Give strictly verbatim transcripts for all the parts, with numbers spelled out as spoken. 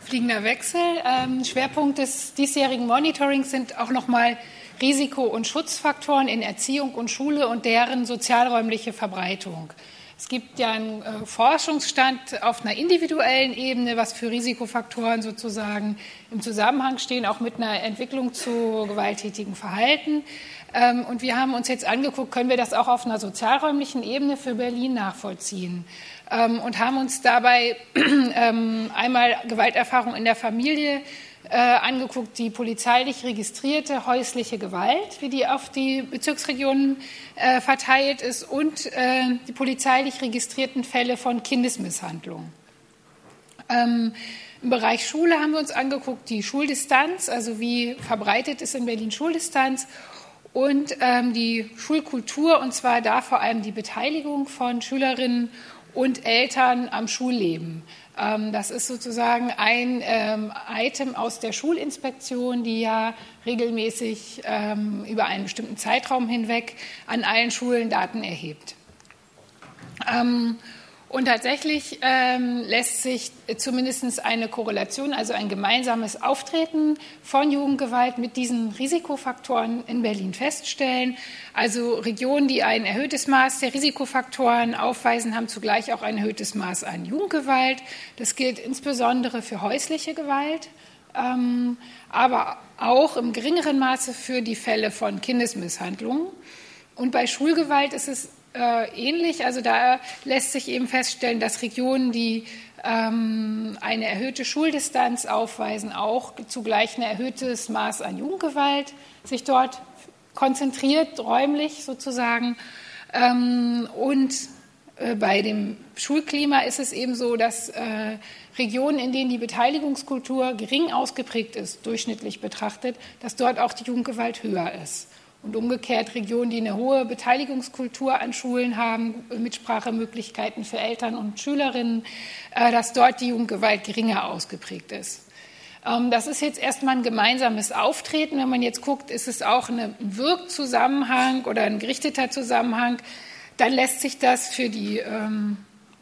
Fliegender Wechsel. Ähm, Schwerpunkt des diesjährigen Monitorings sind auch nochmal Risiko- und Schutzfaktoren in Erziehung und Schule und deren sozialräumliche Verbreitung. Es gibt ja einen äh, Forschungsstand auf einer individuellen Ebene, was für Risikofaktoren sozusagen im Zusammenhang stehen, auch mit einer Entwicklung zu gewalttätigem Verhalten. Ähm, und wir haben uns jetzt angeguckt, können wir das auch auf einer sozialräumlichen Ebene für Berlin nachvollziehen? Ähm, und haben uns dabei ähm, einmal Gewalterfahrung in der Familie äh, angeguckt, die polizeilich registrierte häusliche Gewalt, wie die auf die Bezirksregionen äh, verteilt ist, und äh, die polizeilich registrierten Fälle von Kindesmisshandlung. Ähm, Im Bereich Schule haben wir uns angeguckt, die Schuldistanz, also wie verbreitet ist in Berlin Schuldistanz, und ähm, die Schulkultur, und zwar da vor allem die Beteiligung von Schülerinnen und Eltern am Schulleben. Ähm, das ist sozusagen ein ähm, Item aus der Schulinspektion, die ja regelmäßig ähm, über einen bestimmten Zeitraum hinweg an allen Schulen Daten erhebt. Ähm, Und tatsächlich ähm, lässt sich zumindest eine Korrelation, also ein gemeinsames Auftreten von Jugendgewalt mit diesen Risikofaktoren in Berlin feststellen. Also Regionen, die ein erhöhtes Maß der Risikofaktoren aufweisen, haben zugleich auch ein erhöhtes Maß an Jugendgewalt. Das gilt insbesondere für häusliche Gewalt, ähm, aber auch im geringeren Maße für die Fälle von Kindesmisshandlungen. Und bei Schulgewalt ist es Äh, ähnlich. Also da lässt sich eben feststellen, dass Regionen, die ähm, eine erhöhte Schuldistanz aufweisen, auch zugleich ein erhöhtes Maß an Jugendgewalt sich dort konzentriert, räumlich sozusagen. Ähm, und äh, bei dem Schulklima ist es eben so, dass äh, Regionen, in denen die Beteiligungskultur gering ausgeprägt ist, durchschnittlich betrachtet, dass dort auch die Jugendgewalt höher ist. Und umgekehrt Regionen, die eine hohe Beteiligungskultur an Schulen haben, Mitsprachemöglichkeiten für Eltern und Schülerinnen, dass dort die Jugendgewalt geringer ausgeprägt ist. Das ist jetzt erstmal ein gemeinsames Auftreten. Wenn man jetzt guckt, ist es auch ein Wirkzusammenhang oder ein gerichteter Zusammenhang, dann lässt sich das für die ähm,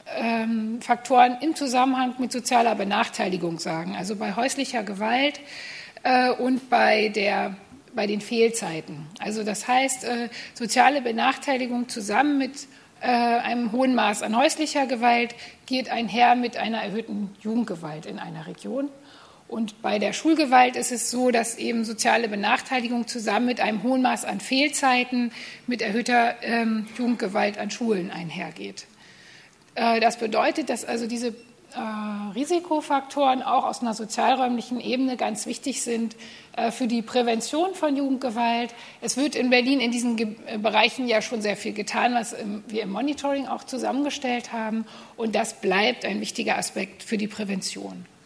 ähm, Faktoren im Zusammenhang mit sozialer Benachteiligung sagen. Also bei häuslicher Gewalt äh, und bei der bei den Fehlzeiten. Also das heißt, äh, soziale Benachteiligung zusammen mit äh, einem hohen Maß an häuslicher Gewalt geht einher mit einer erhöhten Jugendgewalt in einer Region. Und bei der Schulgewalt ist es so, dass eben soziale Benachteiligung zusammen mit einem hohen Maß an Fehlzeiten mit erhöhter ähm, Jugendgewalt an Schulen einhergeht. Äh, das bedeutet, dass also diese Äh, Risikofaktoren auch aus einer sozialräumlichen Ebene ganz wichtig sind äh, für die Prävention von Jugendgewalt. Es wird in Berlin in diesen Ge- Bereichen ja schon sehr viel getan, was im, wir im Monitoring auch zusammengestellt haben. Und das bleibt ein wichtiger Aspekt für die Prävention.